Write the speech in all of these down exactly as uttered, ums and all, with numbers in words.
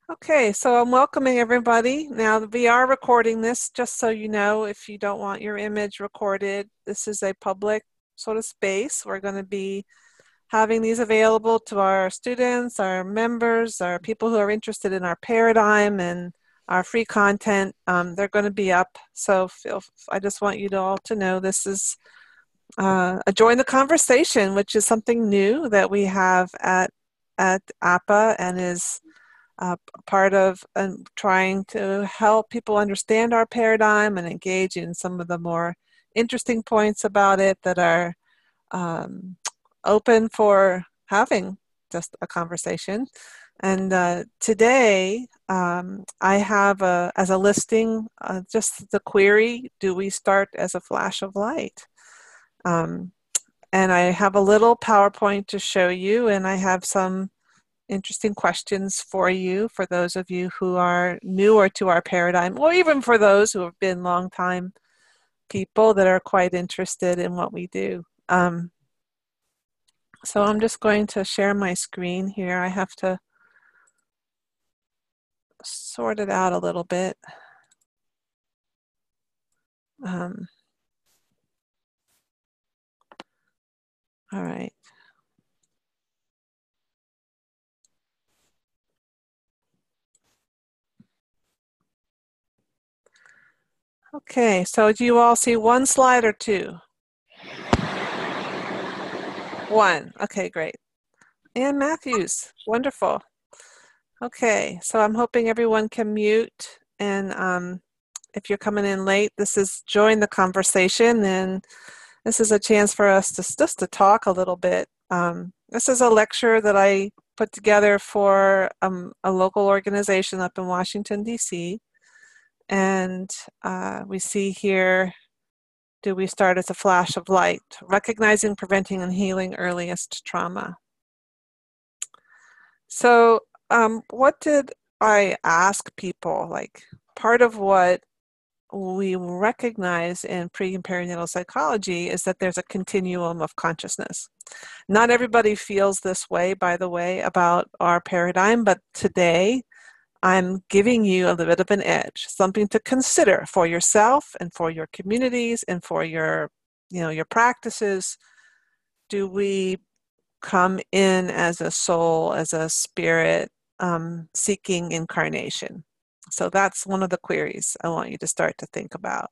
Okay, so I'm welcoming everybody. Now, we are recording this, just so you know, if you don't want your image recorded. This is a public sort of space. We're going to be having these available to our students, our members, our people who are interested in our paradigm and our free content. Um, they're going to be up. So feel, I just want you to all to know this is uh, a join the conversation, which is something new that we have at, at A P A and is uh, part of uh, trying to help people understand our paradigm and engage in some of the more interesting points about it that are um, open for having just a conversation. And uh, today um, I have a, as a listing uh, just the query, do we start as a flash of light? Um, and I have a little PowerPoint to show you, and I have some interesting questions for you, for those of you who are newer to our paradigm, or even for those who have been long-time people that are quite interested in what we do. Um, so I'm just going to share my screen here. I have to sort it out a little bit. Um, all right. Okay, so do you all see one slide or two? One. Okay, great. Ann Matthews, wonderful. Okay, so I'm hoping everyone can mute, and um, if you're coming in late, this is join the conversation, and this is a chance for us to just to talk a little bit. Um, this is a lecture that I put together for um, a local organization up in Washington, D C, and uh, we see here, do we start as a flash of light? Recognizing, preventing, and healing earliest trauma. So um, what did I ask people? Like, part of what we recognize in pre and perinatal psychology is that there's a continuum of consciousness. Not everybody feels this way, by the way, about our paradigm, but today I'm giving you a little bit of an edge, something to consider for yourself and for your communities and for your, you know, your practices. Do we come in as a soul, as a spirit, um, seeking incarnation? So that's one of the queries I want you to start to think about.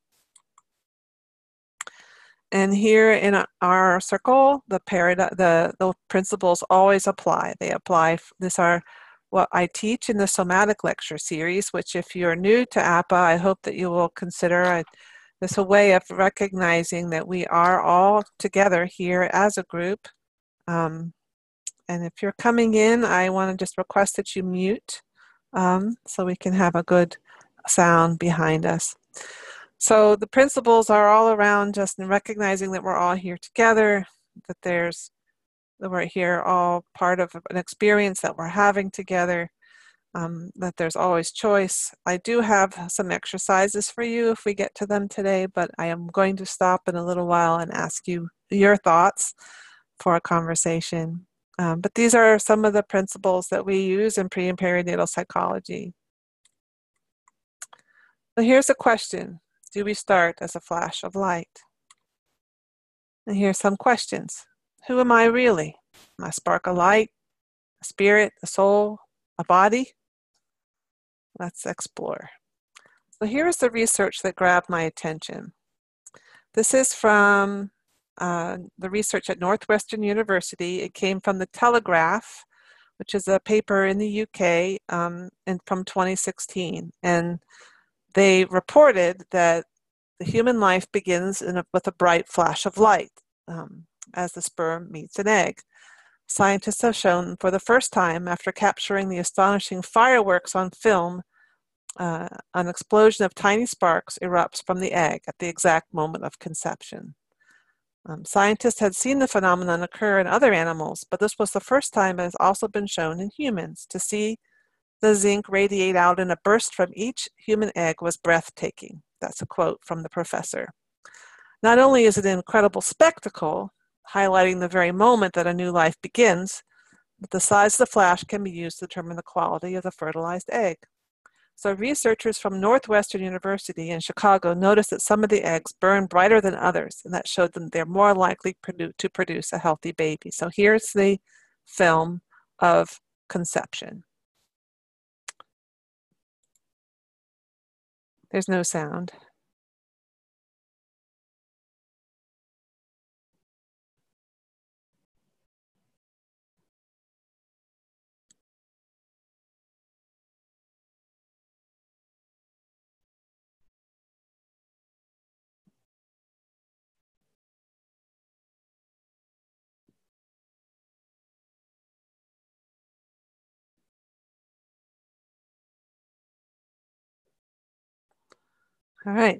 And here in our circle, the paradigm, the, the principles always apply. They apply. These are what I teach in the somatic lecture series, which if you're new to A P A, I hope that you will consider a, this a way of recognizing that we are all together here as a group. Um, and if you're coming in, I want to just request that you mute um, so we can have a good sound behind us. So the principles are all around just recognizing that we're all here together, that there's that we're here all part of an experience that we're having together, um, that there's always choice. I do have some exercises for you if we get to them today, but I am going to stop in a little while and ask you your thoughts for a conversation. Um, but these are some of the principles that we use in pre and perinatal psychology. So here's a question. Do we start as a flash of light? And here's some questions. Who am I really? Am I a spark of light, a spirit, a soul, a body? Let's explore. So here's the research that grabbed my attention. This is from uh, the research at Northwestern University. It came from the Telegraph, which is a paper in the U K um, and from twenty sixteen. And they reported that the human life begins in a, with a bright flash of light um, as the sperm meets an egg. Scientists have shown for the first time, after capturing the astonishing fireworks on film, uh, an explosion of tiny sparks erupts from the egg at the exact moment of conception. Um, scientists had seen the phenomenon occur in other animals, but this was the first time it has also been shown in humans. To see the zinc radiate out in a burst from each human egg was breathtaking. That's a quote from the professor. Not only is it an incredible spectacle, highlighting the very moment that a new life begins, The size of the flash can be used to determine the quality of the fertilized egg. So researchers from Northwestern University in Chicago noticed that some of the eggs burn brighter than others, and that showed them they're more likely produ- to produce a healthy baby. So here's the film of conception. There's no sound. All right.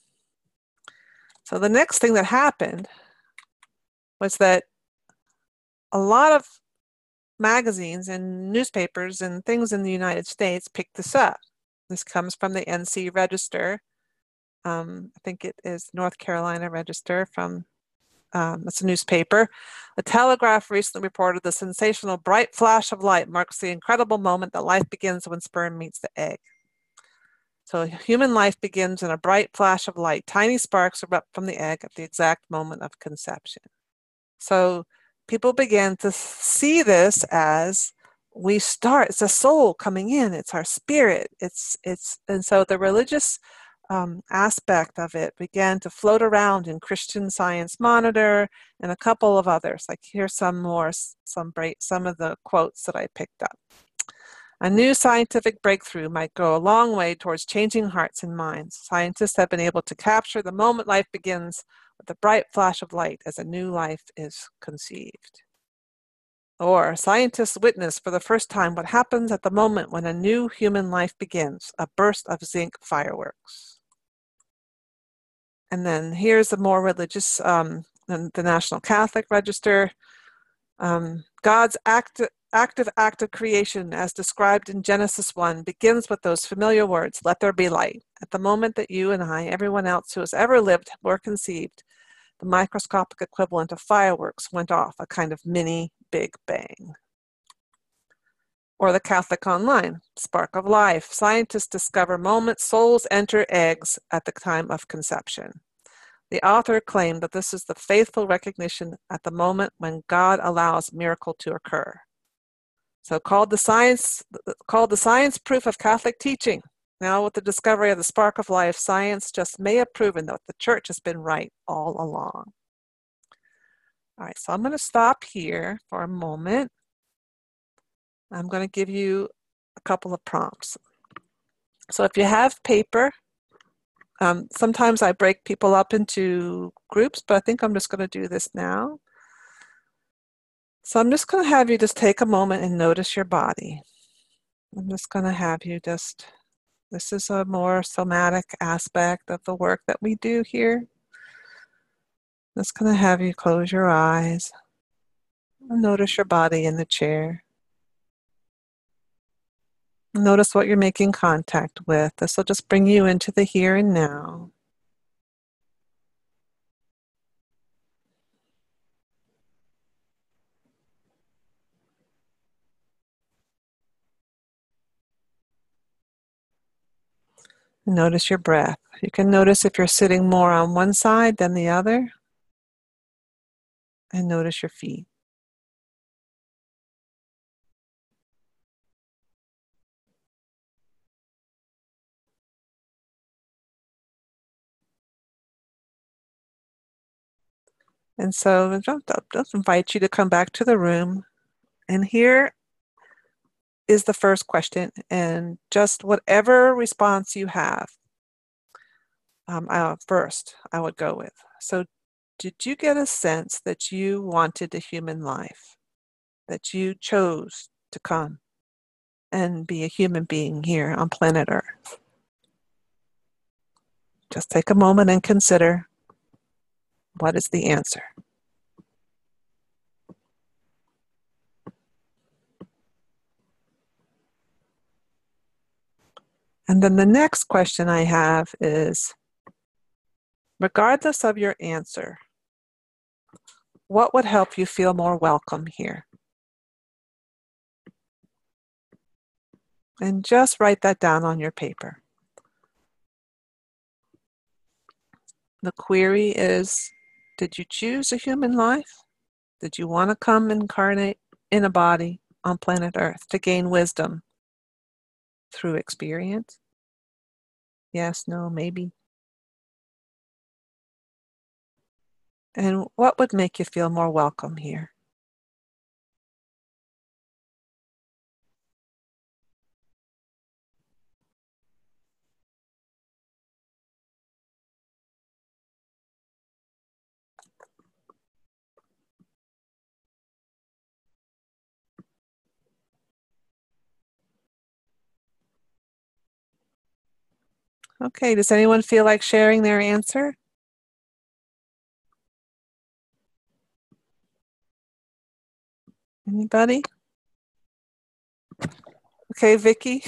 So the next thing that happened was that a lot of magazines and newspapers and things in the United States picked this up. This comes from the N C Register. Um, I think it is North Carolina Register from, um, it's a newspaper. The Telegraph recently reported the sensational bright flash of light marks the incredible moment that life begins when sperm meets the egg. So human life begins in a bright flash of light. Tiny sparks erupt from the egg at the exact moment of conception. So people began to see this as we start, it's a soul coming in, it's our spirit. It's, it's, and so the religious um, aspect of it began to float around in Christian Science Monitor and a couple of others. Like here's some more, some break, some of the quotes that I picked up. A new scientific breakthrough might go a long way towards changing hearts and minds. Scientists have been able to capture the moment life begins with a bright flash of light as a new life is conceived. Or scientists witness for the first time what happens at the moment when a new human life begins, a burst of zinc fireworks. And then here's a more religious, um, the National Catholic Register. Um, God's act active act of creation as described in Genesis one begins with those familiar words, let there be light. At the moment that you and I, everyone else who has ever lived, were conceived, the microscopic equivalent of fireworks went off, a kind of mini Big Bang. Or the Catholic Online, Spark of Life. Scientists discover moments souls enter eggs at the time of conception. The author claimed that this is the faithful recognition at the moment when God allows miracle to occur. So called the science, called the science proof of Catholic teaching. Now with the discovery of the spark of life, science just may have proven that the church has been right all along. All right, so I'm going to stop here for a moment. I'm going to give you a couple of prompts. So if you have paper, um, sometimes I break people up into groups, but I think I'm just going to do this now. So I'm just going to have you just take a moment and notice your body. I'm just going to have you just, this is a more somatic aspect of the work that we do here. I'm just going to have you close your eyes and notice your body in the chair. Notice what you're making contact with. This will just bring you into the here and now. Notice your breath. You can notice if you're sitting more on one side than the other. And notice your feet. And so I'll invite you to come back to the room. And here is the first question. And just whatever response you have, um, uh, first I would go with. So did you get a sense that you wanted a human life? That you chose to come and be a human being here on planet Earth? Just take a moment and consider, what is the answer? And then the next question I have is, regardless of your answer, what would help you feel more welcome here? And just write that down on your paper. The query is, did you choose a human life? Did you want to come incarnate in a body on planet Earth to gain wisdom through experience? Yes, no, maybe. And what would make you feel more welcome here? Okay, does anyone feel like sharing their answer? Anybody? Okay, Vicki.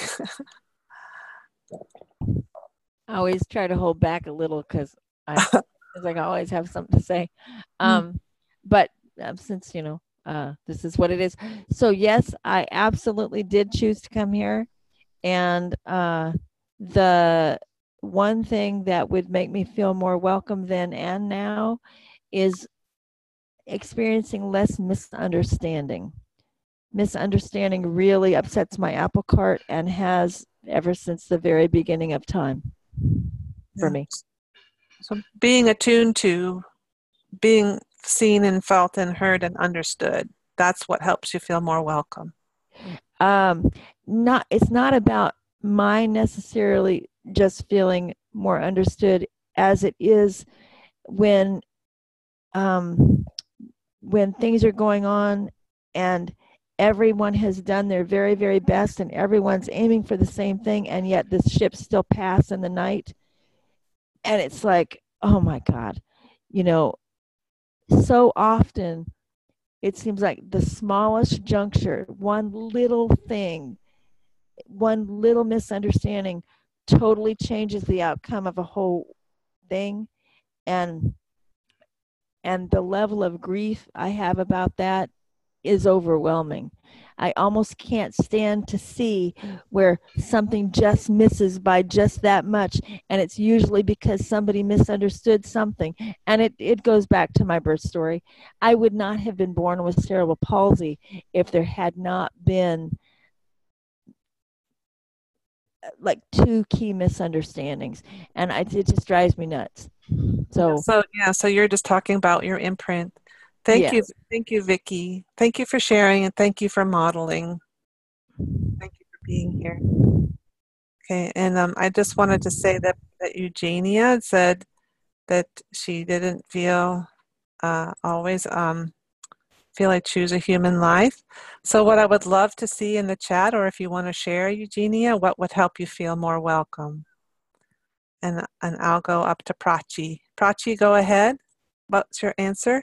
I always try to hold back a little because I, cause I always have something to say. Um, but um, since, you know, uh, this is what it is. So yes, I absolutely did choose to come here. And uh, the one thing that would make me feel more welcome then and now is experiencing less misunderstanding. Misunderstanding really upsets my apple cart and has ever since the very beginning of time for Yeah. me. So being attuned to, being seen and felt and heard and understood, that's what helps you feel more welcome. Um, not it's not about my necessarily just feeling more understood as it is when um, when things are going on and everyone has done their very very best and everyone's aiming for the same thing, and yet the ships still pass in the night, and it's like, oh my god, you know, so often it seems like the smallest juncture, one little thing, one little misunderstanding totally changes the outcome of a whole thing. And and the level of grief I have about that is overwhelming. I almost can't stand to see where something just misses by just that much. And it's usually because somebody misunderstood something. And it, it goes back to my birth story. I would not have been born with cerebral palsy if there had not been like two key misunderstandings. And I, it just drives me nuts. So, So yeah, so you're just talking about your imprint. Thank you, yes. thank you, Vicki. Thank you for sharing and thank you for modeling. Thank you for being here. Okay, and um, I just wanted to say that, that Eugenia said that she didn't feel uh, always um, feel like choose a human life. So what I would love to see in the chat, or if you want to share, Eugenia, what would help you feel more welcome? And and I'll go up to Prachi. Prachi, go ahead. What's your answer?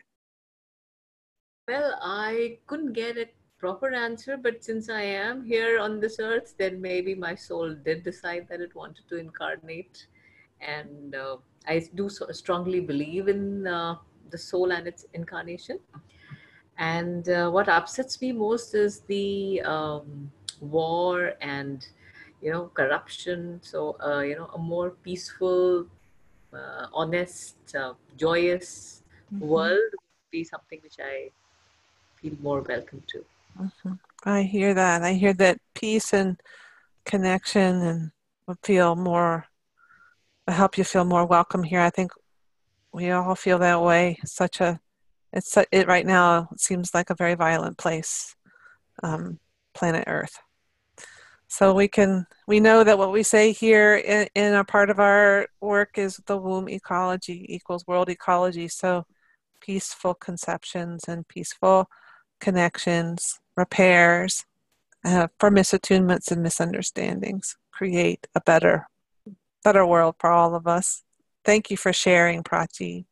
Well, I couldn't get a proper answer, but since I am here on this earth, then maybe my soul did decide that it wanted to incarnate. And uh, I do so strongly believe in uh, the soul and its incarnation. And uh, what upsets me most is the um, war and, you know, corruption. So, uh, you know, a more peaceful, uh, honest, uh, joyous Mhm, world would be something which I feel more welcome to. mhm. I hear that. I hear that peace and connection and would feel more, help you feel more welcome here. I think we all feel that way. Such a, it's su- it right now seems like a very violent place, um, planet Earth. So we can, we know that what we say here in, in a part of our work is the womb ecology equals world ecology. So peaceful conceptions and peaceful connections, repairs uh, for misattunements and misunderstandings, create a better, better world for all of us. Thank you for sharing, Prachi.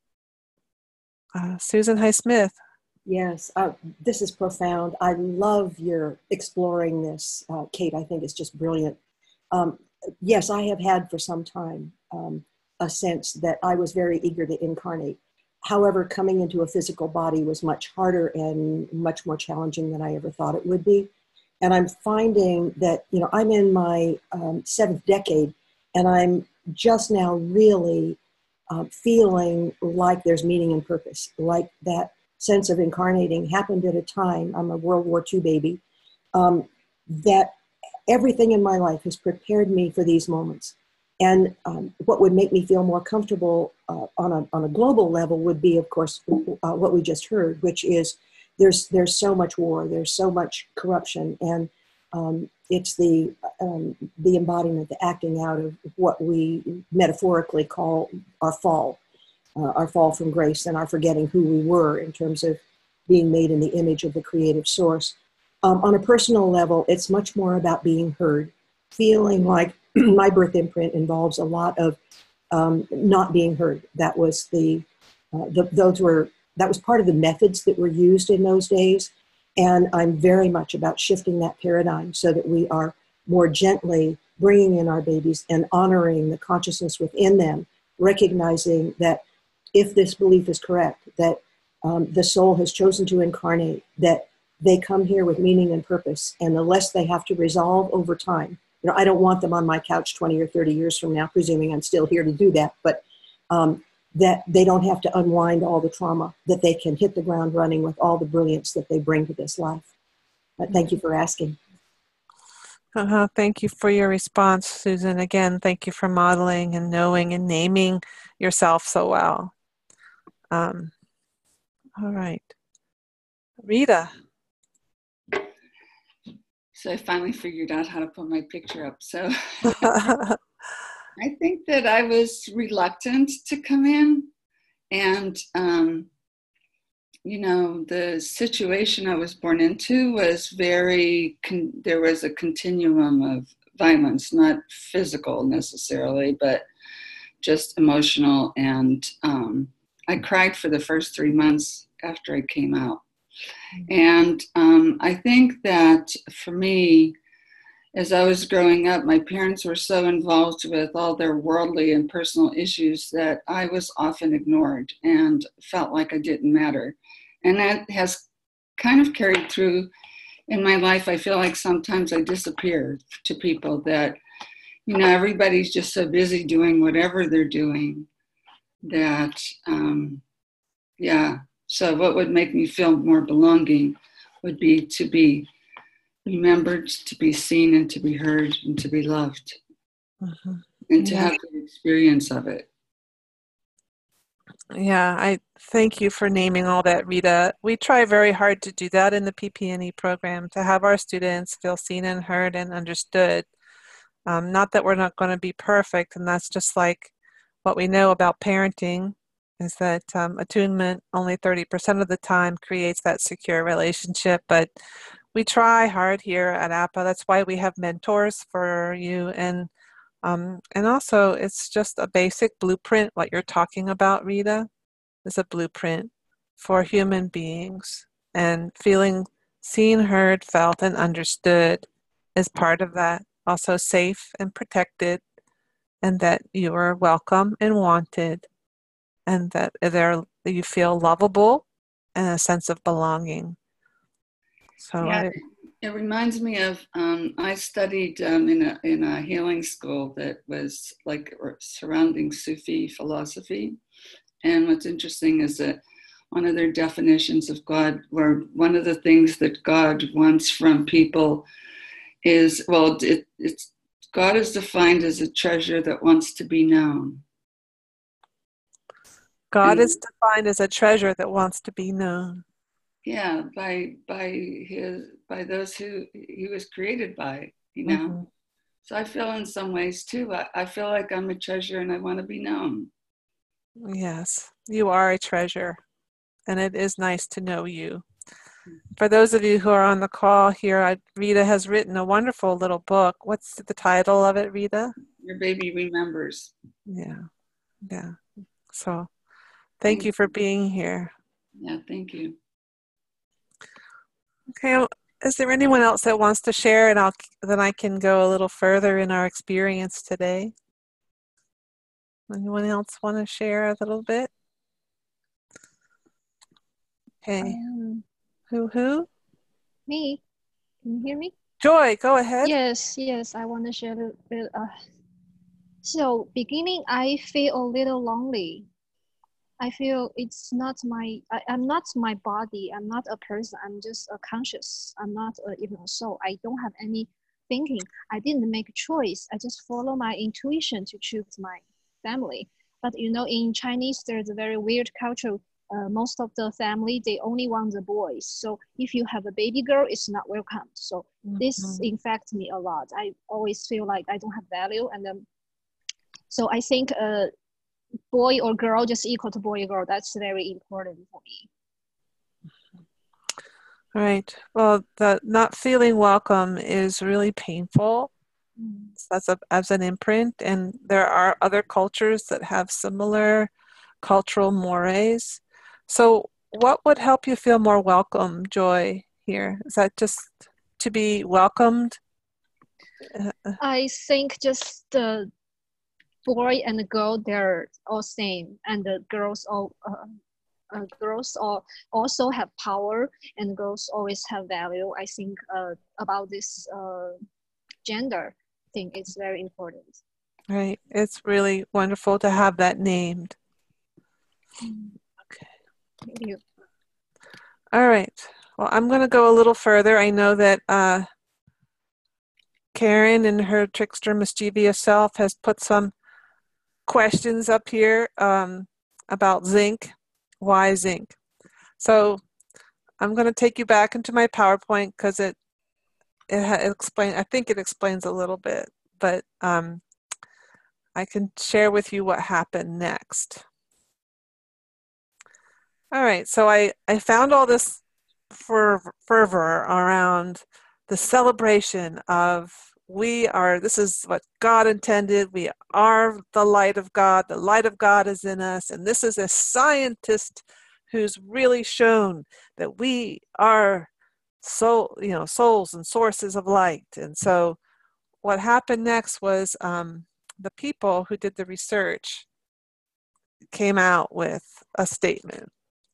Uh, Susan Highsmith. Yes, uh, this is profound. I love your exploring this, uh, Kate. I think it's just brilliant. Um, yes, I have had for some time um, a sense that I was very eager to incarnate. However, coming into a physical body was much harder and much more challenging than I ever thought it would be. And I'm finding that, you know, I'm in my um, seventh decade, and I'm just now really uh, feeling like there's meaning and purpose, like that sense of incarnating happened at a time. I'm a World War Two baby. Um, that everything in my life has prepared me for these moments. And um, what would make me feel more comfortable uh, on, a, on a global level would be, of course, uh, what we just heard, which is there's, there's so much war, there's so much corruption, and um, it's the, um, the embodiment, the acting out of what we metaphorically call our fall, uh, our fall from grace and our forgetting who we were in terms of being made in the image of the creative source. Um, on a personal level, it's much more about being heard, feeling like my birth imprint involves a lot of um, not being heard. That was the, uh, the, those were, that was part of the methods that were used in those days. And I'm very much about shifting that paradigm so that we are more gently bringing in our babies and honoring the consciousness within them, recognizing that if this belief is correct, that um, the soul has chosen to incarnate, that they come here with meaning and purpose, and the less they have to resolve over time. You know, I don't want them on my couch twenty or thirty years from now, presuming I'm still here to do that, but um, that they don't have to unwind all the trauma, that they can hit the ground running with all the brilliance that they bring to this life. But thank you for asking. Uh-huh. Thank you for your response, Susan. Again, thank you for modeling and knowing and naming yourself so well. Um, all right. Rita. So I finally figured out how to put my picture up. So I think that I was reluctant to come in. And, um, you know, the situation I was born into was very, con- there was a continuum of violence, not physical necessarily, but just emotional. And um, I cried for the first three months after I came out. And um, I think that for me, as I was growing up, my parents were so involved with all their worldly and personal issues that I was often ignored and felt like I didn't matter. And that has kind of carried through in my life. I feel like sometimes I disappear to people that, you know, everybody's just so busy doing whatever they're doing that, um, yeah. So what would make me feel more belonging would be to be remembered, to be seen, and to be heard, and to be loved, mm-hmm. and to yeah. have the experience of it. Yeah, I thank you for naming all that, Rita. We try very hard to do that in the P P N E program, to have our students feel seen and heard and understood. Um, not that we're not going to be perfect, and that's just like what we know about parenting, is that um, attunement only thirty percent of the time creates that secure relationship, but we try hard here at A P A. That's why we have mentors for you, and um, and also it's just a basic blueprint. What you're talking about, Rita, is a blueprint for human beings, and feeling seen, heard, felt, and understood is part of that. Also safe and protected, and that you are welcome and wanted, and that there you feel lovable and a sense of belonging. So yeah, it, it reminds me of um, I studied um, in a in a healing school that was like surrounding Sufi philosophy, and what's interesting is that one of their definitions of God, or one of the things that God wants from people, is well, it, it's God is defined as a treasure that wants to be known. God and, is defined as a treasure that wants to be known. Yeah, by by his by those who he was created by, you know. Mm-hmm. So I feel in some ways too. I, I feel like I'm a treasure and I want to be known. Yes, you are a treasure, and it is nice to know you. For those of you who are on the call here, I, Rita has written a wonderful little book. What's the title of it, Rita? Your Baby Remembers. Yeah, yeah. So thank, thank you for being here. Yeah, thank you. Okay, is there anyone else that wants to share, and I'll then I can go a little further in our experience today? Anyone else want to share a little bit? Okay. Um, who, who? Me. Can you hear me? Joy, go ahead. Yes, yes, I want to share a little bit. Uh, so beginning, I feel a little lonely. I feel it's not my, I, I'm not my body. I'm not a person. I'm just a conscious. I'm not a, even a soul. I don't have any thinking. I didn't make a choice. I just follow my intuition to choose my family. But you know, in Chinese, there's a very weird culture. Uh, most of the family, they only want the boys. So if you have a baby girl, it's not welcome. So this Mhm. infects me a lot. I always feel like I don't have value. And then, so I think uh, boy or girl just equal to boy or girl. That's very important for me. Right. Well, the not feeling welcome is really painful. Mm. That's a, as an imprint, and there are other cultures that have similar cultural mores. So, what would help you feel more welcome, Joy, here? Is that just to be welcomed? Uh, uh, I think just the boy and the girl, they're all same, and the girls all uh, uh, girls all also have power, and girls always have value. I think uh, about this uh, gender thing is very important. right. It's really wonderful to have that named. Mm. Okay. Thank you. All right. Well, I'm going to go a little further. I know that uh, Karen, in her trickster mischievous self, has put some questions up here um, about zinc. Why zinc? So I'm going to take you back into my PowerPoint because it it, ha- it explain. I think it explains a little bit, but um, I can share with you what happened next. All right. So I I found all this ferv- fervor around the celebration of we are. This is what God intended. We are the light of God. The light of God is in us, and this is a scientist who's really shown that we are soul, you know, souls and sources of light. And so what happened next was um, the people who did the research came out with a statement.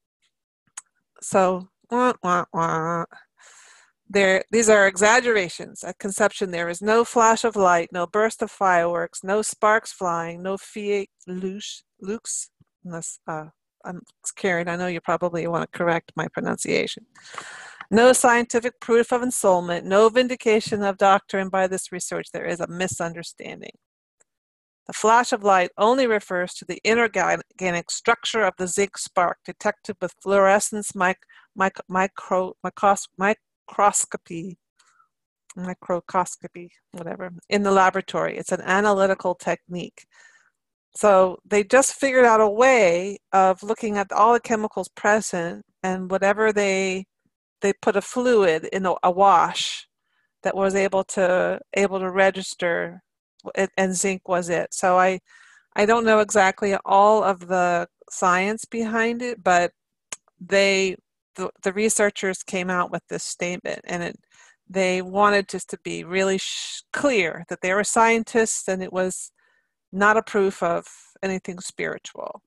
So, wah, wah, wah. There, these are exaggerations. At conception, there is no flash of light, no burst of fireworks, no sparks flying, no fiat lux, lux unless, uh, I'm Karen, I know you probably want to correct my pronunciation. No scientific proof of ensoulment, no vindication of doctrine by this research. There is a misunderstanding. The flash of light only refers to the inorganic structure of the zinc spark detected with fluorescence mic mic micro micros microscopy, microscopy, whatever, in the laboratory. It's an analytical technique. So they just figured out a way of looking at all the chemicals present, and whatever they they put a fluid in a, a wash that was able to able to register, and, and zinc was it. So I I don't know exactly all of the science behind it, but they the, the researchers came out with this statement, and it they wanted just to be really sh- clear that they were scientists and it was not a proof of anything spiritual.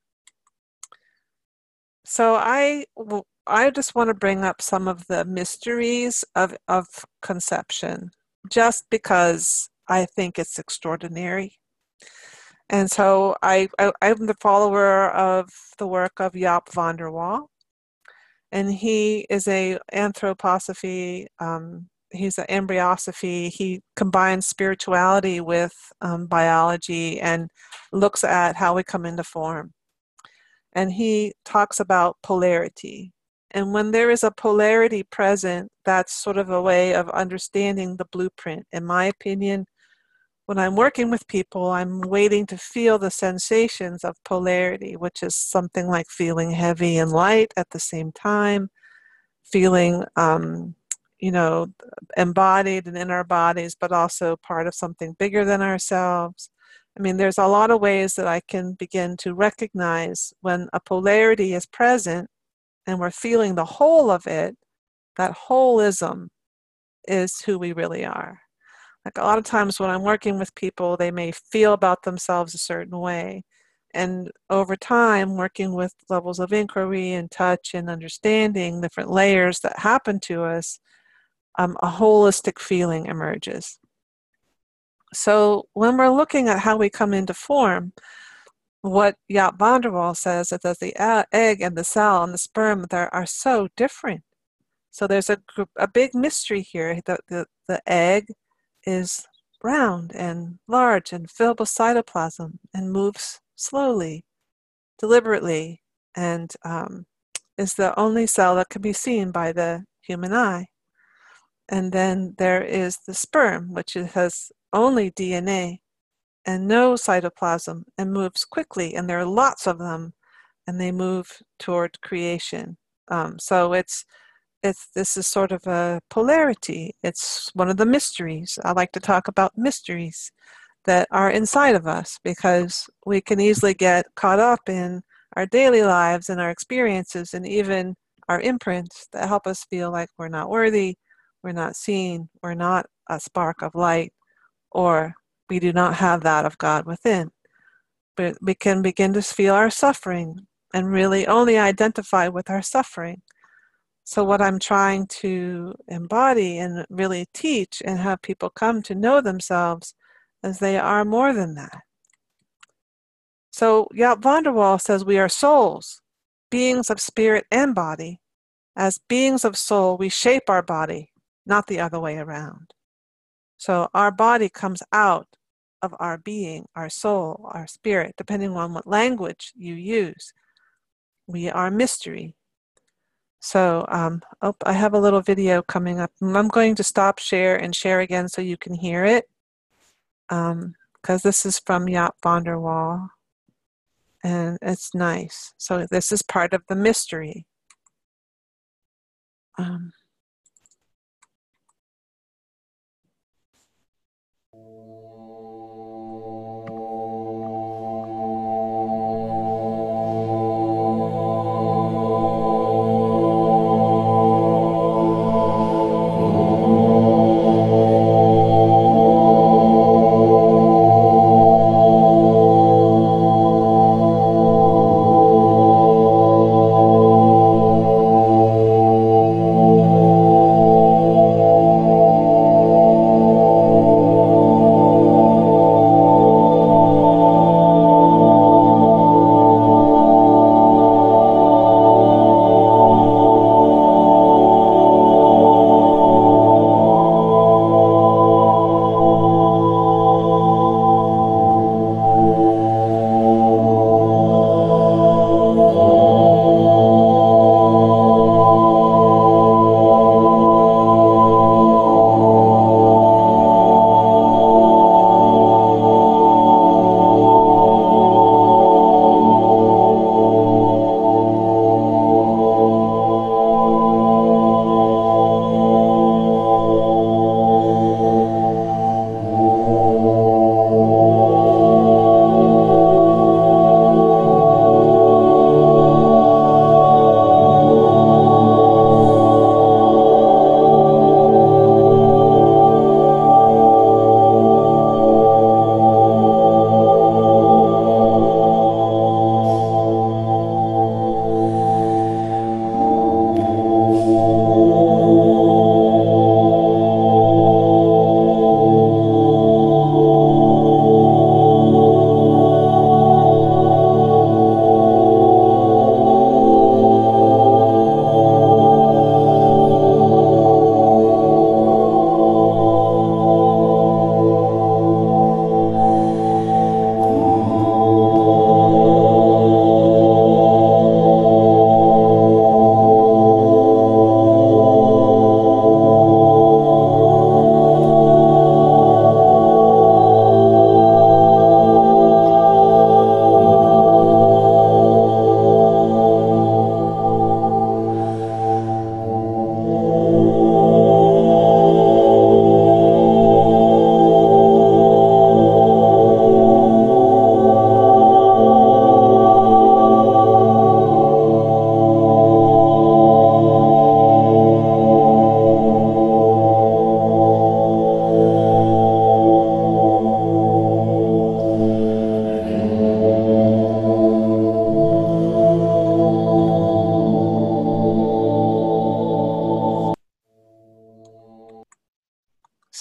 So I I just want to bring up some of the mysteries of, of conception, just because I think it's extraordinary. And so I, I, I'm the follower of the work of Jaap van der Wal, and he is a anthroposophy, um, he's an embryosophy. He combines spirituality with um, biology and looks at how we come into form. And he talks about polarity. And when there is a polarity present, that's sort of a way of understanding the blueprint. In my opinion, when I'm working with people, I'm waiting to feel the sensations of polarity, which is something like feeling heavy and light at the same time, feeling, um, you know, embodied and in our bodies, but also part of something bigger than ourselves. I mean, there's a lot of ways that I can begin to recognize when a polarity is present and we're feeling the whole of it. That holism is who we really are. Like a lot of times when I'm working with people, they may feel about themselves a certain way. And over time, working with levels of inquiry and touch and understanding, different layers that happen to us, um, a holistic feeling emerges. So when we're looking at how we come into form, what Jaap van der Wal says is that the egg and the cell and the sperm there are so different. So there's a, a big mystery here. The, the, the egg is round and large and filled with cytoplasm and moves slowly, deliberately, and um, is the only cell that can be seen by the human eye. And then there is the sperm, which has only D N A and no cytoplasm and moves quickly, and there are lots of them, and they move toward creation. Um, so it's it's this is sort of a polarity. It's one of the mysteries. I like to talk about mysteries that are inside of us, because we can easily get caught up in our daily lives and our experiences and even our imprints that help us feel like we're not worthy, we're not seen, we're not a spark of light, or we do not have that of God within. But we can begin to feel our suffering and really only identify with our suffering. So what I'm trying to embody and really teach and have people come to know themselves as they are more than that. So Jaap van der Wal says we are souls, beings of spirit and body. As beings of soul, we shape our body, not the other way around. So our body comes out of our being, our soul, our spirit, depending on what language you use. We are mystery. So um, oh, I have a little video coming up. I'm going to stop share and share again so you can hear it, because um, this is from Jaap van der Wal, and it's nice. So this is part of the mystery. Um,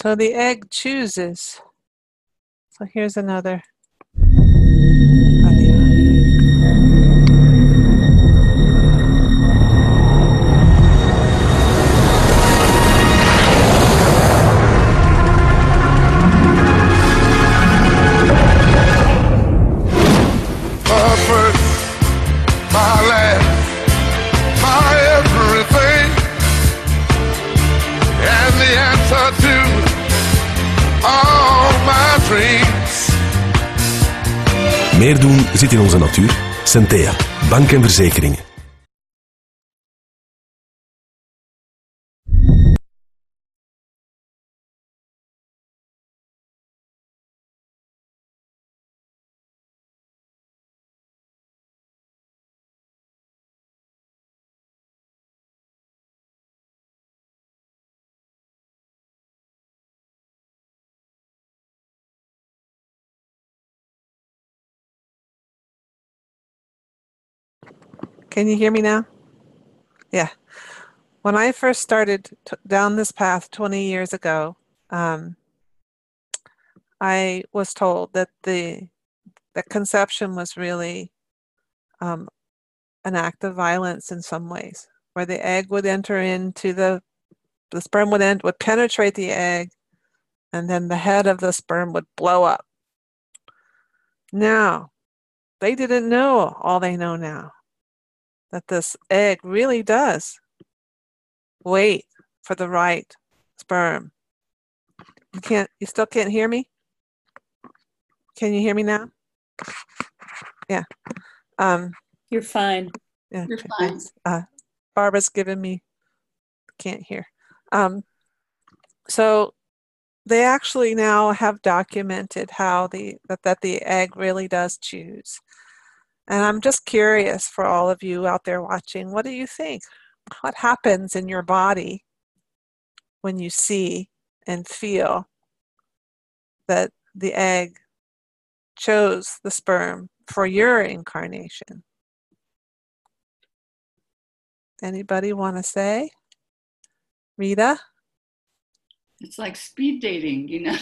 So the egg chooses. So here's another. Meer doen zit in onze natuur. Centea, bank en verzekeringen. Can you hear me now? Yeah. When I first started t- down this path twenty years ago, um, I was told that the that conception was really um, an act of violence in some ways, where the egg would enter into the the sperm would end would penetrate the egg, and then the head of the sperm would blow up. Now, they didn't know all they know now, that this egg really does wait for the right sperm. You can't, you still can't hear me? Can you hear me now? Yeah. Um, You're fine. yeah. You're okay, fine. thanks. Uh, Barbara's giving me, can't hear. Um, so they actually now have documented how the that, that the egg really does choose. And I'm just curious for all of you out there watching, what do you think? What happens in your body when you see and feel that the egg chose the sperm for your incarnation? Anybody want to say? Rita? It's like speed dating, you know.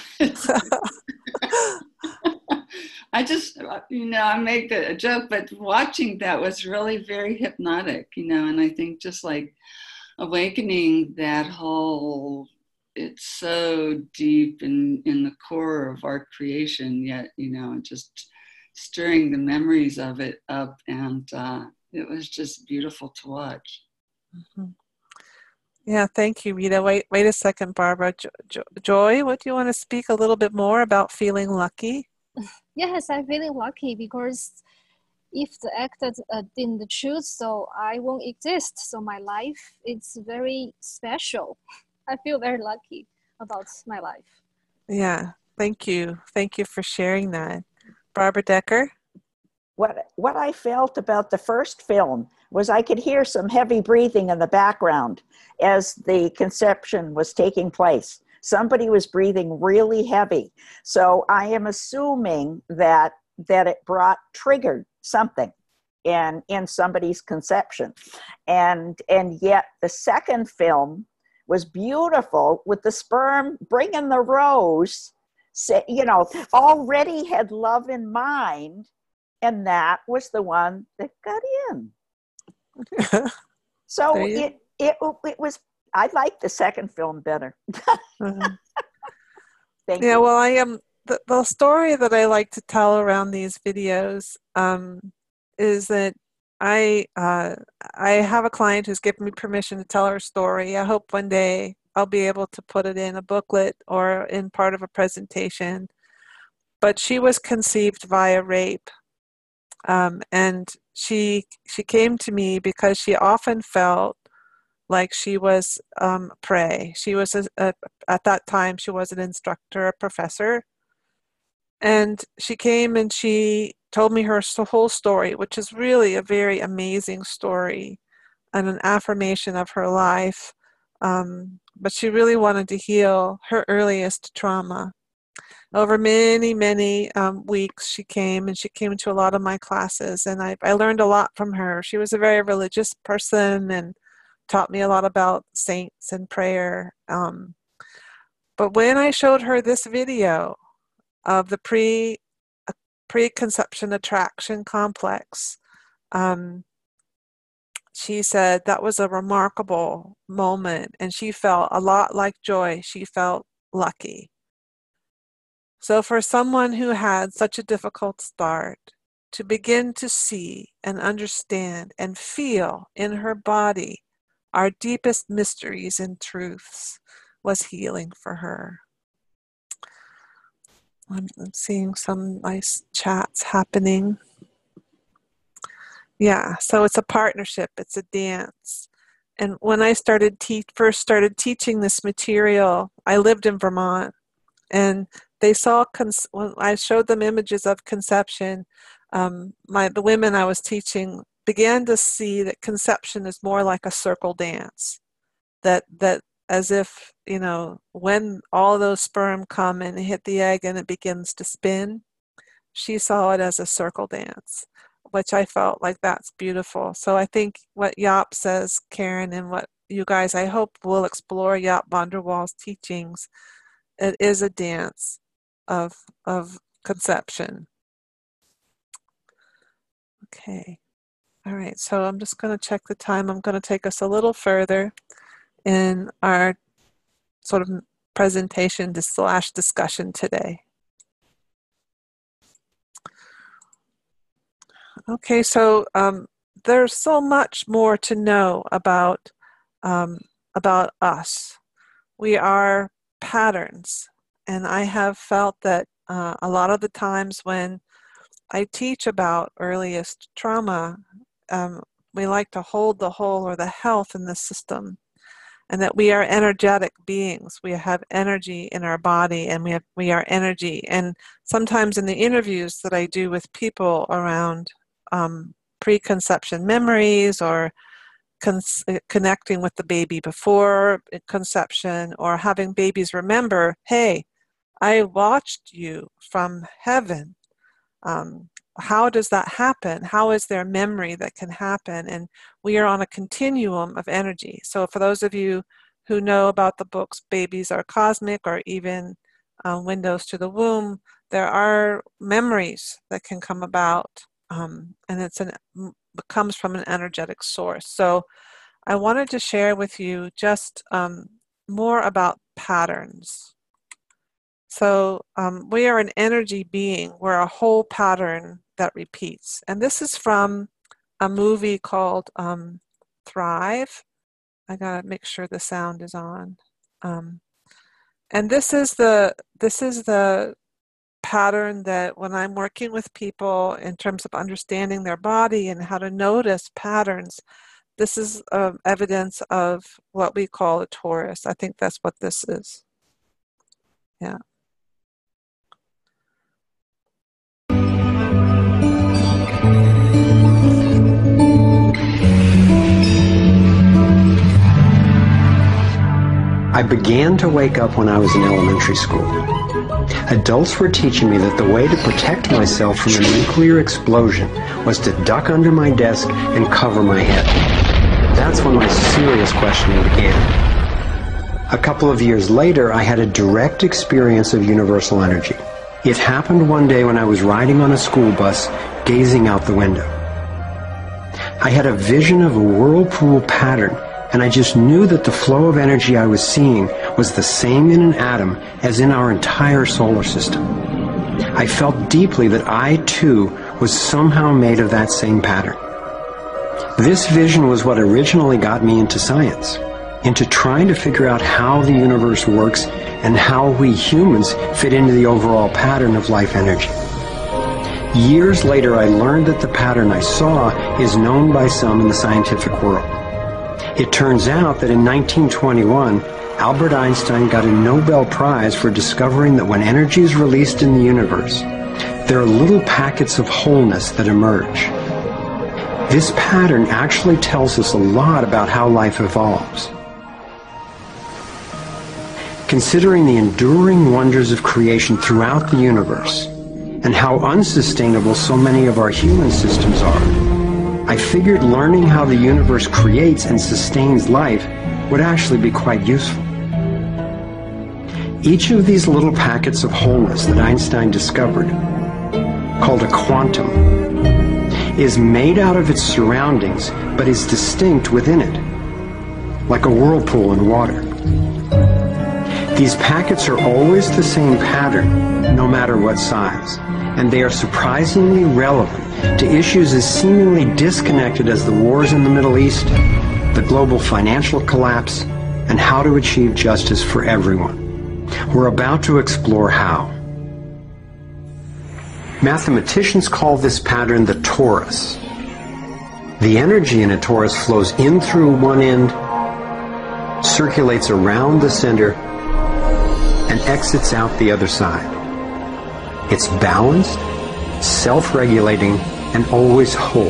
I just, you know, I make a joke, but watching that was really very hypnotic, you know, and I think just like awakening that whole, it's so deep in, in the core of our creation, yet, you know, just stirring the memories of it up, and uh, it was just beautiful to watch. Mm-hmm. Yeah, thank you, Rita. Wait, wait a second, Barbara. Jo- Jo- Joy, what do you want to speak a little bit more about feeling lucky? Yes, I'm feeling lucky because if the actor uh, didn't choose, so I won't exist. So my life is very special. I feel very lucky about my life. Yeah, thank you. Thank you for sharing that. Barbara Decker? What, what I felt about the first film was I could hear some heavy breathing in the background as the conception was taking place. Somebody was breathing really heavy. So I am assuming that, that it brought, triggered something in, in somebody's conception. And, and yet the second film was beautiful with the sperm bringing the rose, you know, already had love in mind. And that was the one that got in. So it, it it was, I liked the second film better. uh-huh. Thank yeah, you. well, I am, um, the, the story that I like to tell around these videos um, is that I, uh, I have a client who's given me permission to tell her story. I hope one day I'll be able to put it in a booklet or in part of a presentation. But she was conceived via rape. Um, and she she came to me because she often felt like she was um, prey. She was a, a, at that time she was an instructor, a professor, and she came and she told me her whole story, which is really a very amazing story and an affirmation of her life. Um, but she really wanted to heal her earliest trauma. Over many, many um, weeks, she came and she came to a lot of my classes, and I, I learned a lot from her. She was a very religious person and taught me a lot about saints and prayer. Um, But when I showed her this video of the pre preconception attraction complex, um, she said that was a remarkable moment, and she felt a lot like Joy. She felt lucky. So for someone who had such a difficult start, to begin to see and understand and feel in her body our deepest mysteries and truths was healing for her. I'm seeing some nice chats happening. Yeah, so it's a partnership, it's a dance. And when I started te- first started teaching this material, I lived in Vermont, and they saw, cons- when I showed them images of conception, um, my the women I was teaching began to see that conception is more like a circle dance. That that as if, you know, when all those sperm come and hit the egg and it begins to spin, she saw it as a circle dance, which I felt like that's beautiful. So I think what Jaap says, Karen, and what you guys, I hope, will explore Jaap van der Wal's teachings. It is a dance of of conception. Okay. All right. So I'm just going to check the time. I'm going to take us a little further in our sort of presentation slash discussion today. Okay, so um, there's so much more to know about um, about us. We are patterns, and I have felt that uh, a lot of the times when I teach about earliest trauma, um, we like to hold the whole or the health in the system, and that we are energetic beings. We have energy in our body, and we have, we are energy. And sometimes in the interviews that I do with people around um, preconception memories, or con- connecting with the baby before conception, or having babies remember, hey, I watched you from heaven. Um, how does that happen? How is there memory that can happen? And we are on a continuum of energy. So for those of you who know about the books Babies Are Cosmic, or even uh, Windows to the Womb, there are memories that can come about, um, and it's an, it comes from an energetic source. So I wanted to share with you just um, more about patterns. So um, we are an energy being. We're a whole pattern that repeats. And this is from a movie called um, Thrive. I gotta make sure the sound is on. Um, and this is the this is the pattern that when I'm working with people in terms of understanding their body and how to notice patterns, this is uh, evidence of what we call a torus. I think that's what this is. Yeah. I began to wake up when I was in elementary school. Adults were teaching me that the way to protect myself from a nuclear explosion was to duck under my desk and cover my head. That's when my serious questioning began. A couple of years later, I had a direct experience of universal energy. It happened one day when I was riding on a school bus, gazing out the window. I had a vision of a whirlpool pattern, and I just knew that the flow of energy I was seeing was the same in an atom as in our entire solar system. I felt deeply that I, too, was somehow made of that same pattern. This vision was what originally got me into science, into trying to figure out how the universe works and how we humans fit into the overall pattern of life energy. Years later, I learned that the pattern I saw is known by some in the scientific world. It turns out that in nineteen twenty-one, Albert Einstein got a Nobel Prize for discovering that when energy is released in the universe, there are little packets of wholeness that emerge. This pattern actually tells us a lot about how life evolves. Considering the enduring wonders of creation throughout the universe, and how unsustainable so many of our human systems are, I figured learning how the universe creates and sustains life would actually be quite useful. Each of these little packets of wholeness that Einstein discovered, called a quantum, is made out of its surroundings, but is distinct within it, like a whirlpool in water. These packets are always the same pattern, no matter what size, and they are surprisingly relevant to issues as seemingly disconnected as the wars in the Middle East, the global financial collapse, and how to achieve justice for everyone. We're about to explore how. Mathematicians call this pattern the torus. The energy in a torus flows in through one end, circulates around the center, and exits out the other side. It's balanced, self-regulating, and always whole.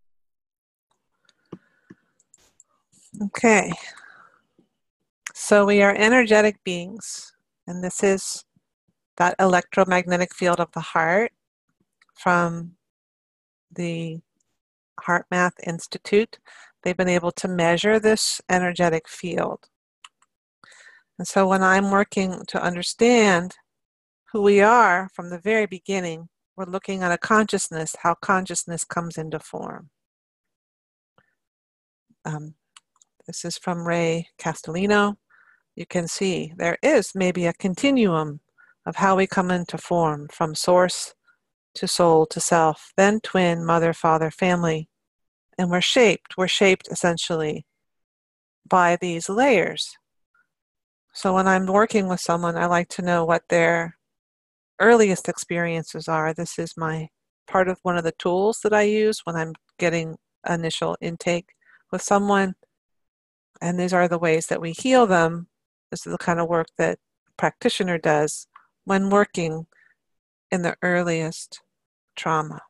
Okay. So we are energetic beings, and this is that electromagnetic field of the heart from the HeartMath Institute. They've been able to measure this energetic field. And so when I'm working to understand who we are from the very beginning, we're looking at a consciousness, how consciousness comes into form. Um, this is from Ray Castellino. You can see there is maybe a continuum of how we come into form, from source to soul to self, then twin, mother, father, family. And we're shaped, we're shaped essentially by these layers. So when I'm working with someone, I like to know what their earliest experiences are. This is my part of one of the tools that I use when I'm getting initial intake with someone. And these are the ways that we heal them. This is the kind of work that a practitioner does when working in the earliest trauma.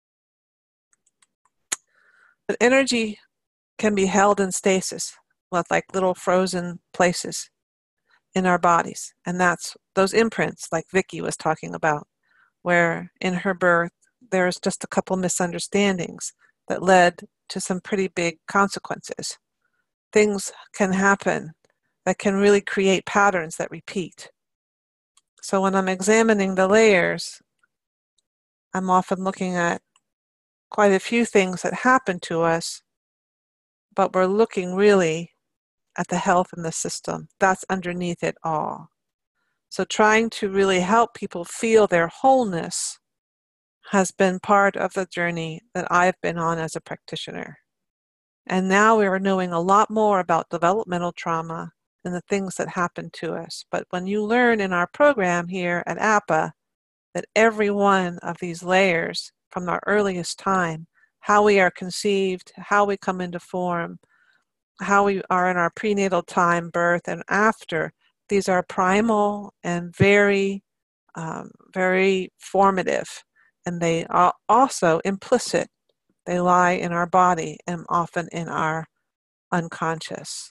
But energy can be held in stasis, with like little frozen places in our bodies. And that's those imprints like Vicky was talking about, where in her birth there's just a couple misunderstandings that led to some pretty big consequences. Things can happen that can really create patterns that repeat. So when I'm examining the layers, I'm often looking at quite a few things that happen to us, but we're looking really at the health in the system. That's underneath it all. So trying to really help people feel their wholeness has been part of the journey that I've been on as a practitioner. And now we're knowing a lot more about developmental trauma and the things that happen to us. But when you learn in our program here at A P A that every one of these layers from our earliest time, how we are conceived, how we come into form, how we are in our prenatal time, birth, and after, these are primal and very, um, very formative. And they are also implicit. They lie in our body and often in our unconscious.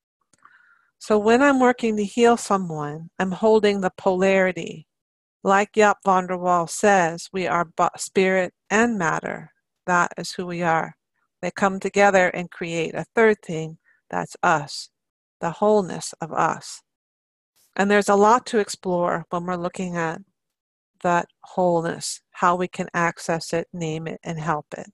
So when I'm working to heal someone, I'm holding the polarity. Like Jaap van der Wal says, we are spirit and matter. That is who we are. They come together and create a third thing, that's us, the wholeness of us. And there's a lot to explore when we're looking at that wholeness, how we can access it, name it, and help it.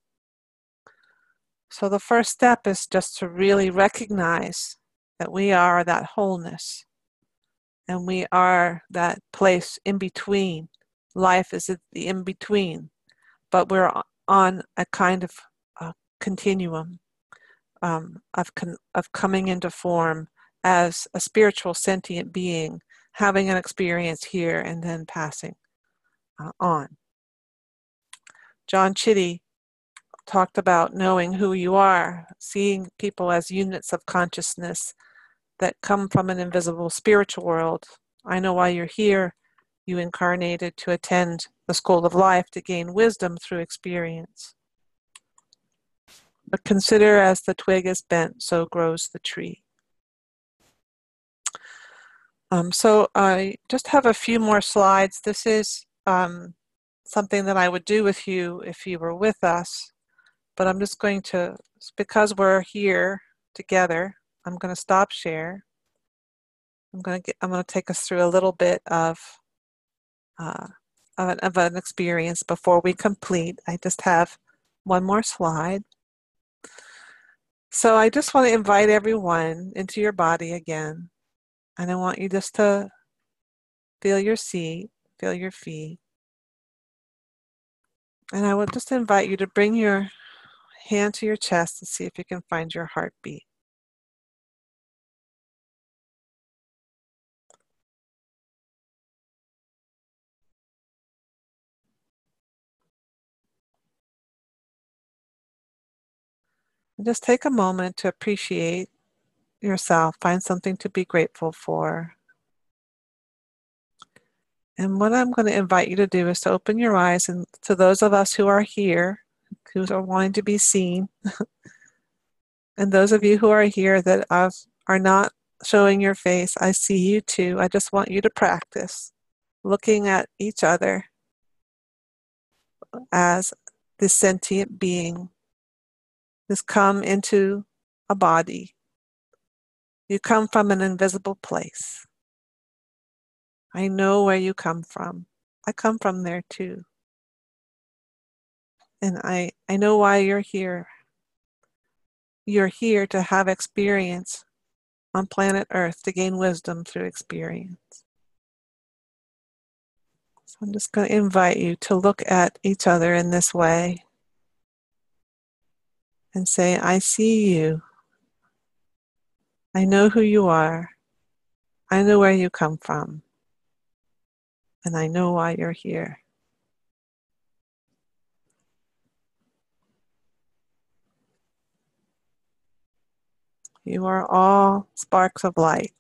So the first step is just to really recognize that we are that wholeness. And we are that place in between. Life is the in between, but we're on a kind of uh, continuum um, of con- of coming into form as a spiritual sentient being, having an experience here and then passing uh, on. John Chitty talked about knowing who you are, seeing people as units of consciousness that come from an invisible spiritual world. I know why you're here. You incarnated to attend the School of Life to gain wisdom through experience. But consider as the twig is bent, so grows the tree. Um, so I just have a few more slides. This is um, something that I would do with you if you were with us. But I'm just going to, because we're here together, I'm going to stop share. I'm going to get, I'm going to take us through a little bit of, uh, of, an, of an experience before we complete. I just have one more slide. So I just want to invite everyone into your body again. And I want you just to feel your seat, feel your feet. And I will just invite you to bring your hand to your chest and see if you can find your heartbeat. And just take a moment to appreciate yourself, find something to be grateful for. And what I'm going to invite you to do is to open your eyes, and to those of us who are here, who are wanting to be seen, and those of you who are here that are not showing your face, I see you too. I just want you to practice looking at each other as this sentient being has come into a body. You come from an invisible place. I know where you come from. I come from there too. And I, I know why you're here. You're here to have experience on planet Earth, to gain wisdom through experience. So I'm just going to invite you to look at each other in this way and say, I see you. I know who you are. I know where you come from. And I know why you're here. You are all sparks of light.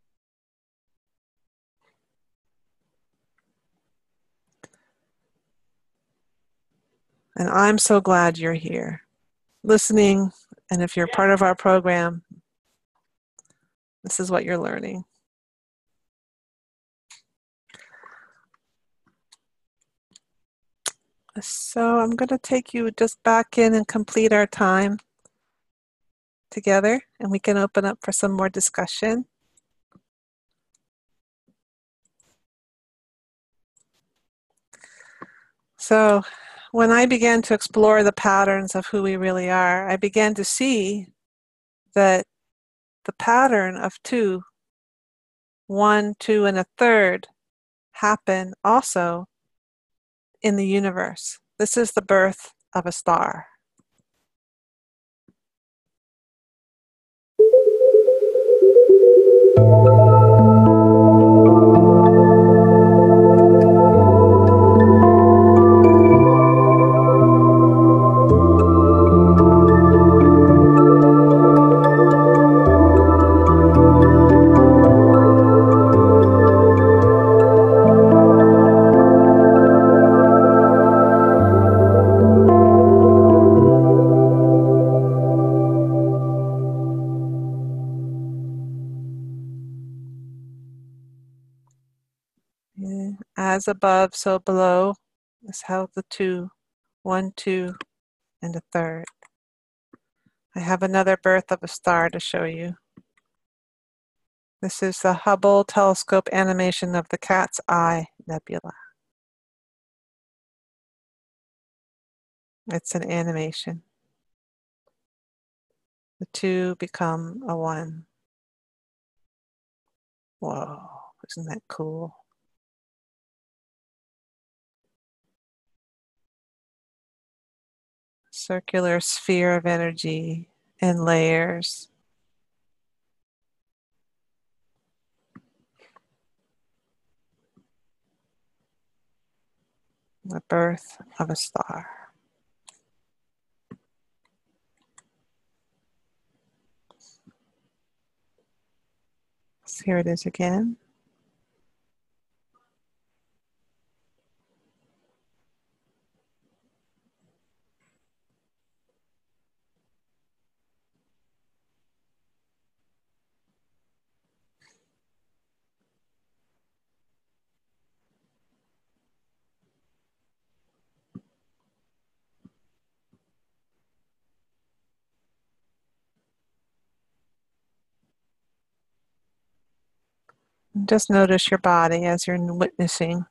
And I'm so glad you're here, listening. And if you're part of our program, this is what you're learning. So I'm going to take you just back in and complete our time together, and we can open up for some more discussion. So when I began to explore the patterns of who we really are, I began to see that the pattern of two, one, two, and a third happen also in the universe. This is the birth of a star. As above, so below is how the two, one, two, and a third. I have another birth of a star to show you. This is the Hubble telescope animation of the Cat's Eye Nebula. It's an animation. The two become a one. Whoa, isn't that cool? Circular sphere of energy in layers. The birth of a star. So here it is again. Just notice your body as you're witnessing.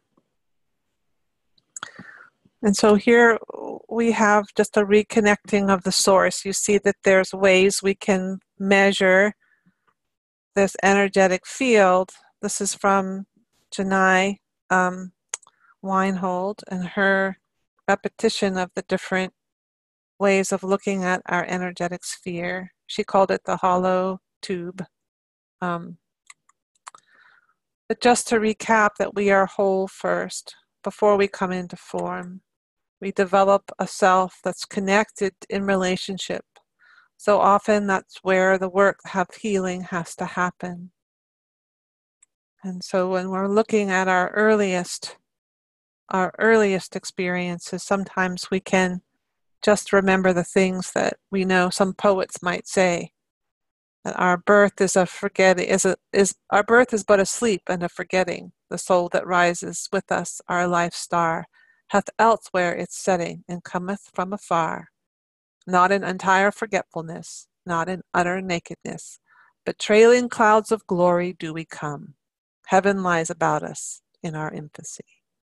And so here we have just a reconnecting of the source. You see that there's ways we can measure this energetic field. This is from Janai um, Weinhold and her repetition of the different ways of looking at our energetic sphere. She called it the hollow tube. Um, but just to recap that we are whole first before we come into form. We develop a self that's connected in relationship. So often that's where the work of healing has to happen. And so when we're looking at our earliest, our earliest experiences, sometimes we can just remember the things that we know some poets might say. That our birth is a forgetting, is a, is our birth is but a sleep and a forgetting. The soul that rises with us, our life star, hath elsewhere its setting, and cometh from afar. Not in entire forgetfulness, not in utter nakedness, but trailing clouds of glory do we come. Heaven lies about us in our infancy.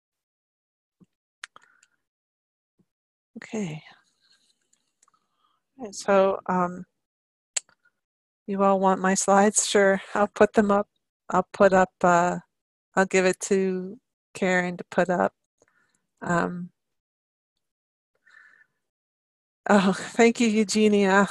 Okay. And so, um, you all want my slides? Sure, I'll put them up. I'll put up, uh, I'll give it to Karen to put up. Um, oh, thank you, Eugenia.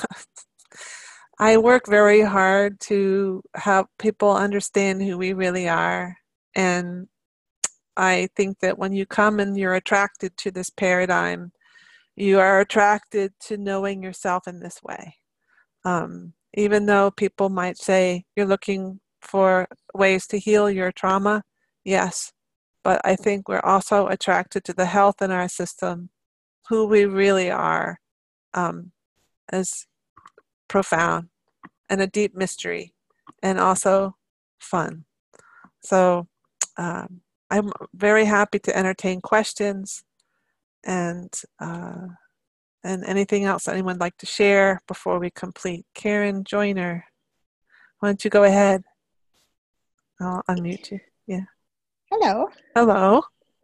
I work very hard to help people understand who we really are. And I think that when you come and you're attracted to this paradigm, you are attracted to knowing yourself in this way. Um, even though people might say you're looking for ways to heal your trauma, yes. But I think we're also attracted to the health in our system, who we really are, um, is profound and a deep mystery, and also fun. So um, I'm very happy to entertain questions and uh, and anything else anyone would like to share before we complete. Karen Joyner, why don't you go ahead? I'll unmute you. Yeah. Hello. Hello.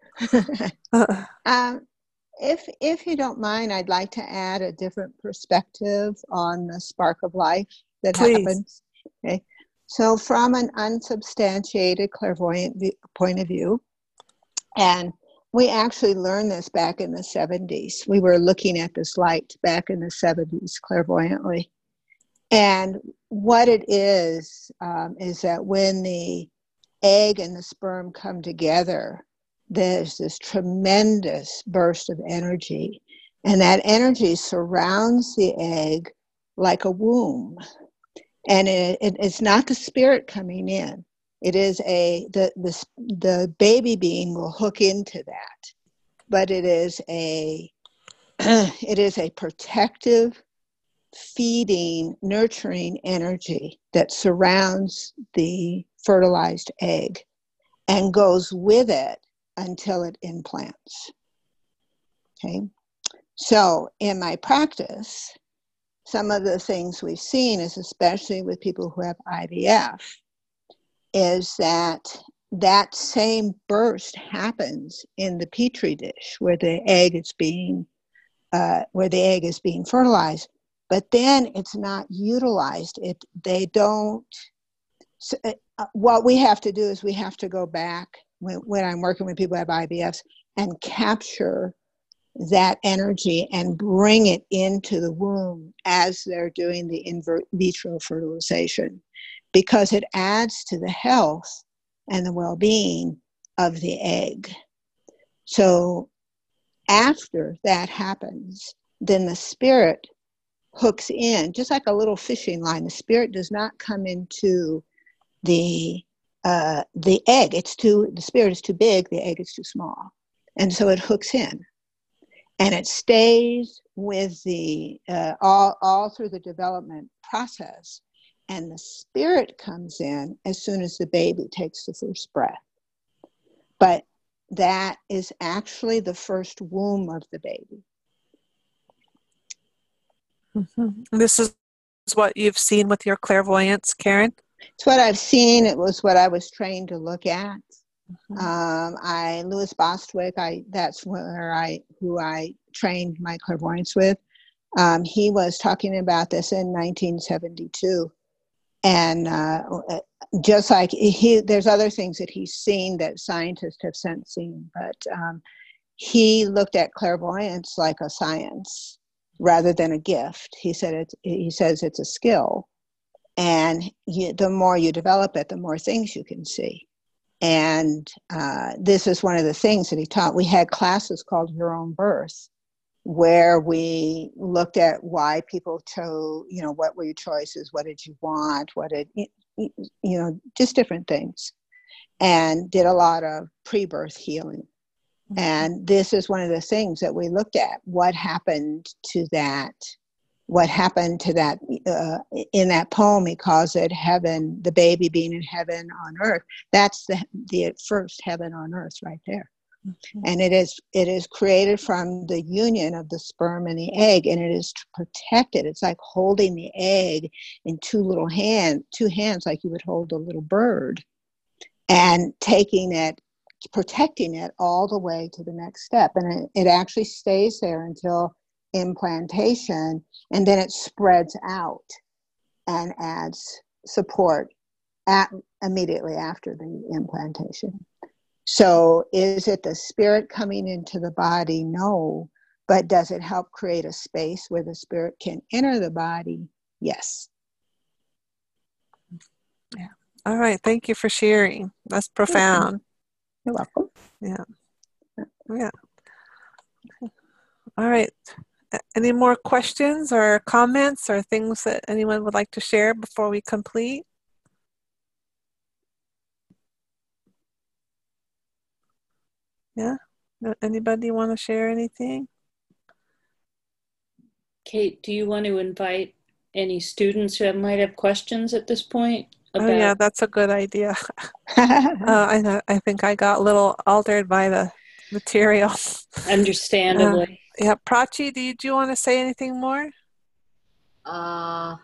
um, if if you don't mind, I'd like to add a different perspective on the spark of life that Please. happens. Okay. So from an unsubstantiated clairvoyant view, point of view, and we actually learned this back in the seventies. We were looking at this light back in the seventies clairvoyantly. And what it is, um, is that when the egg and the sperm come together, there's this tremendous burst of energy. And that energy surrounds the egg like a womb. And it, it, it's not the spirit coming in. It is a, the, the, the baby being will hook into that. But it is a, it is a protective, feeding, nurturing energy that surrounds the fertilized egg and goes with it until it implants. Okay. So in my practice, some of the things we've seen is, especially with people who have I V F, is that that same burst happens in the petri dish where the egg is being uh, where the egg is being fertilized, but then it's not utilized. It they don't. So, uh, what we have to do is we have to go back when, when I'm working with people who have I V Fs and capture that energy and bring it into the womb as they're doing the in vitro fertilization, because it adds to the health and the well-being of the egg. So after that happens, then the spirit hooks in, just like a little fishing line. The spirit does not come into the uh, the egg. It's too, the spirit is too big, the egg is too small. And so it hooks in. And it stays with the, uh, all, all through the development process. And the spirit comes in as soon as the baby takes the first breath. But that is actually the first womb of the baby. Mm-hmm. This is what you've seen with your clairvoyance, Karen? It's what I've seen. It was what I was trained to look at. Mm-hmm. Um, I Louis Bostwick. I that's where I who I trained my clairvoyance with. Um, he was talking about this in nineteen seventy-two, and uh, just like he, there's other things that he's seen that scientists have since seen, but um, he looked at clairvoyance like a science rather than a gift. He said it. He says it's a skill, and you, the more you develop it, the more things you can see. And uh, this is one of the things that he taught. We had classes called Your Own Birth, where we looked at why people chose, you know, what were your choices? What did you want? What did, you know, just different things. And did a lot of pre-birth healing. Mm-hmm. And this is one of the things that we looked at. What happened to that? What happened to that uh, in that poem? He calls it heaven, the baby being in heaven on earth. That's the the first heaven on earth right there. Mm-hmm. And it is it is created from the union of the sperm and the egg, and it is to protect it. It's like holding the egg in two little hand, two hands, like you would hold a little bird, and taking it, protecting it all the way to the next step. And it, it actually stays there until implantation, and then it spreads out and adds support at, immediately after the implantation. So is it the spirit coming into the body? No. But does it help create a space where the spirit can enter the body? Yes. Yeah. All right. Thank you for sharing. That's profound. You're welcome. Yeah. Yeah. All right. Any more questions or comments or things that anyone would like to share before we complete? Yeah? Anybody want to share anything? Kate, do you want to invite any students who might have questions at this point? About... Oh yeah, that's a good idea. uh, I, I think I got a little altered by the material. Understandably. Uh, yeah, Prachi, do you, do you want to say anything more? Uh,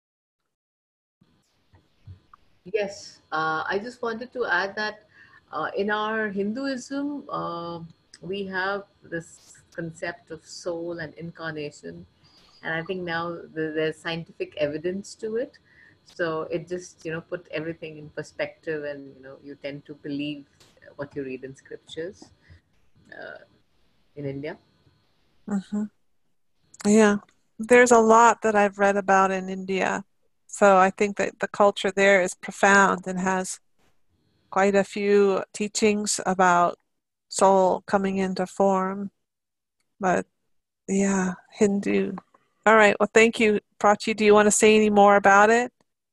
yes, uh, I just wanted to add that uh, in our Hinduism, uh, we have this concept of soul and incarnation. And I think now there's scientific evidence to it. So it just, you know, put everything in perspective, and, you know, you tend to believe what you read in scriptures uh, in India. Mm-hmm. Yeah, there's a lot that I've read about in India. So I think that the culture there is profound and has quite a few teachings about soul coming into form. But yeah, Hindu. All right, well, thank you, Prachi. Do you want to say any more about it?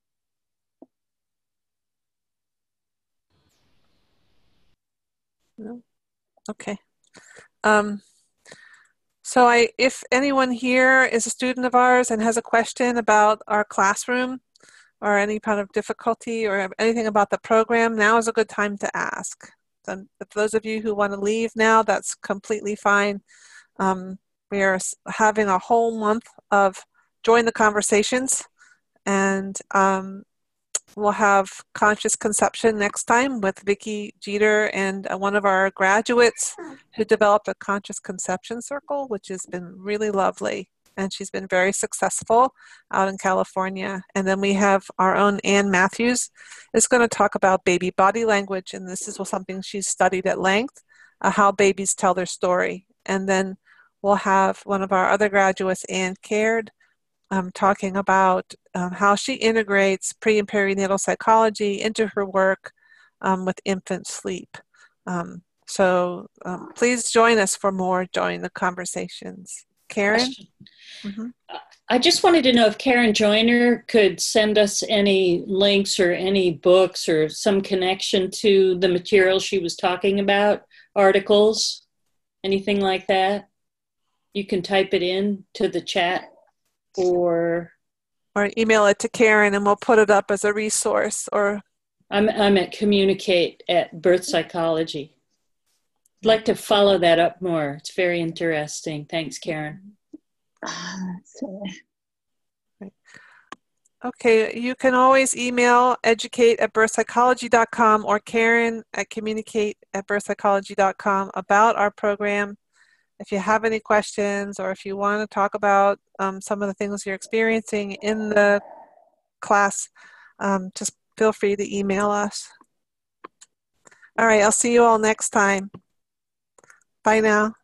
No? Okay. Um, So I, if anyone here is a student of ours and has a question about our classroom or any kind of difficulty or anything about the program, now is a good time to ask. So if those of you who want to leave now, that's completely fine. Um, we are having a whole month of Join the Conversations, and um, we'll have Conscious Conception next time with Vicki Jeter and uh, one of our graduates who developed a Conscious Conception Circle, which has been really lovely. And she's been very successful out in California. And then we have our own Ann Matthews is going to talk about baby body language. And this is something she's studied at length, uh, how babies tell their story. And then we'll have one of our other graduates, Ann Caird, Um, talking about um, how she integrates pre and perinatal psychology into her work um, with infant sleep. Um, so um, please join us for more Join the Conversations. Karen? Mm-hmm. I just wanted to know if Karen Joyner could send us any links or any books or some connection to the material she was talking about, articles, anything like that. You can type it in to the chat. Or, or email it to Karen and we'll put it up as a resource. Or I'm I'm at Communicate at Birth Psychology. I'd like to follow that up more. It's very interesting. Thanks, Karen. Okay, you can always email educate at birth psychology dot com or Karen at communicate at birth psychology dot com about our program. If you have any questions or if you want to talk about um, some of the things you're experiencing in the class, um, just feel free to email us. All right, I'll see you all next time. Bye now.